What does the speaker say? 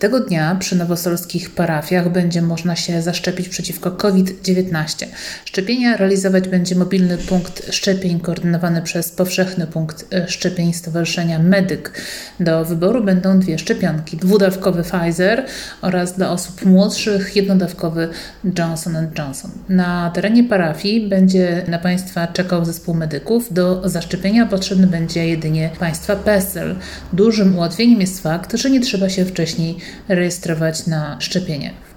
Tego dnia przy nowosolskich parafiach będzie można się zaszczepić przeciwko COVID-19. Szczepienia realizować będzie mobilny punkt szczepień koordynowany przez powszechny punkt szczepień Stowarzyszenia Medyk. Do wyboru będą 2 szczepionki: dwudawkowy Pfizer oraz dla osób młodszych jednodawkowy Johnson & Johnson. Na terenie parafii będzie na Państwa czekał zespół medyków. Do zaszczepienia potrzebny będzie jedynie Państwa PESEL. Dużym ułatwieniem jest fakt, że nie trzeba się wcześniej rejestrować na szczepienie.